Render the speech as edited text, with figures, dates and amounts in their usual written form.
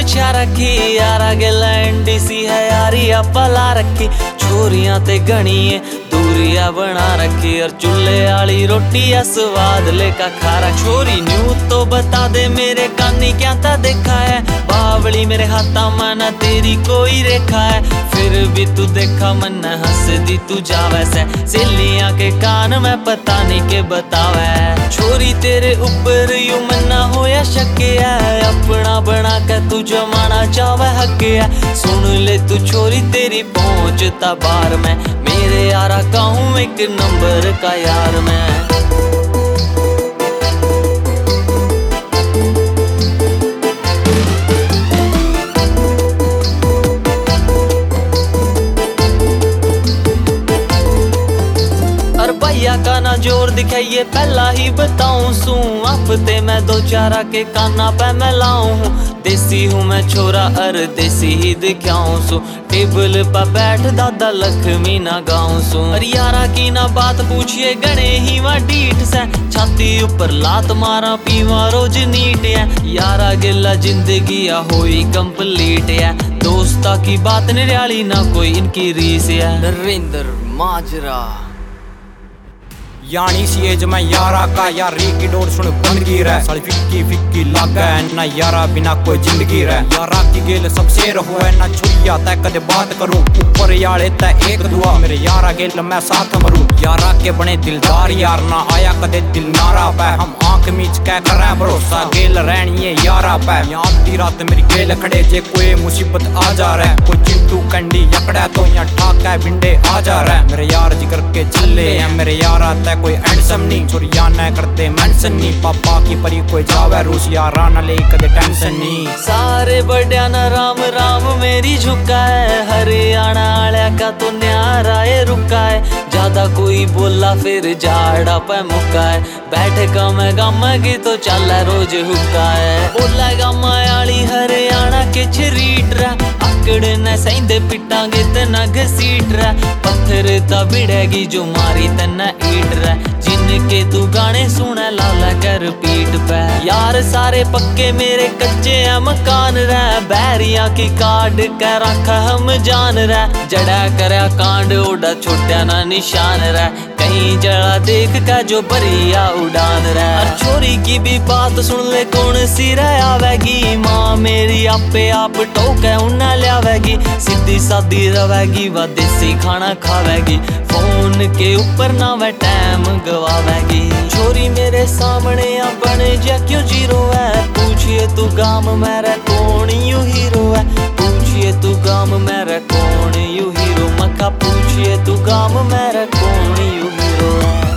बिछा रखी यारा गैलैंड सी है यारी पला रखी छोरियां ते गणिए दूरिया बना रखी और चूल्हे वाली रोटी है स्वाद लेका खारा। छोरी न्यू तो बता दे मेरे कानी क्या ता देखा है बावली मेरे हाथा माना तेरी कोई रेखा है फिर भी तू देखा मन हंस दी तू जावे से सिलियां के कान में पता नहीं के बतावे। छोरी तेरे ऊपर यू मन्ना होया शक है अपना बना के तू जमाना चावे हक है सुन ले तू छोरी तेरी पहुंचता बार में मेरे यारा का हूँ एक नंबर का यार मैं। भैया का ना जोर दिखाइए पहला ही बताऊं सू हफ्ते में दो चारा के काना पे मैं लाऊं हूँ देसी हूँ मैं छोरा अर देसी ही दिखाऊं सू टेबल पर बैठ दादा लक्ष्मी ना गाऊं सू। अरे यारा की ना बात पूछिए गणे ही वह डीठ से छाती ऊपर लात मारा पीवा रोज नीट है यारा गिला जिंदगी होई कंप्लीट है दोस्ता की बात निराली ना कोई इनकी रीस है। नरेंद्र माजरा यानी सी एज में यारा का यारी की डोर सुन बन गिर है साली फिक्की फिक्की लागा है ना यारा बिना कोई जिंदगी रह यारा की गेल सबसे रहो है ना छुरिया तय कदे बात करूं ऊपर याले तय एक दुआ मेरे यारा गेल मैं साथ मरूं यारा के बने दिलदार यार ना आया कदे दिल नारा पे हम आंख मीच के करे भरोसा गेल रहनी है यारा पे आधी रात मेरी गेल खड़े जे कोई मुसीबत आ जा रहा है कोई चिंटू कंडी यकड़ा तो यहाँ ठाका भिंडे आ जा रहा है मेरे यार जिगर के चले हैं मेरे यारा तय कोई हैंडसम नहीं चोरिया न करते मेंशन नहीं पापा की परी कोई जावे रूस यारा न ले कदे टेंशन नहीं सारे बड़िया न राम राम मेरी झुका है हरियाणा आलिया का तो न्यारा है रुका है ज्यादा कोई बोला फिर झाड़ा पे मुका है बैठे गामा गामा की तो चल रोज हुक्का है बोला गामा आली हरियाणा के छरीट रहा आकड़ न सही पिटांगे तना घसीट रहा पत्थर ता भिड़ेगी जो मारी तना ईट रहा जिनके तू गाने सुने लाला कर पीठ पे यार सारे पक्के मेरे कच्चे हैं मकान रह बैरिया की काट कर रखा हम जान रह जड़ा करया कांड ओडा छोटा ना निशान रह कहीं जड़ा देख का जो बरिया उड़ान रह। छोरी की भी बात सुन ले कौन सी रह आवेगी माँ मेरी आपे आप टोके उन्हें लियावेगी सीधी सादी रवेगी व देसी खाना खावेगी फोन के ऊपर ना वह टाइम गवावेगी। छोरी मेरे सामने आ बने जा क्यों जीरो है पूछिए तू गाम मेरा कौन यू हीरो है पूछिए तू गाम मेरा कौन यू हीरो मक्का पूछिए तू गाम मेरा कौन यू हीरो है।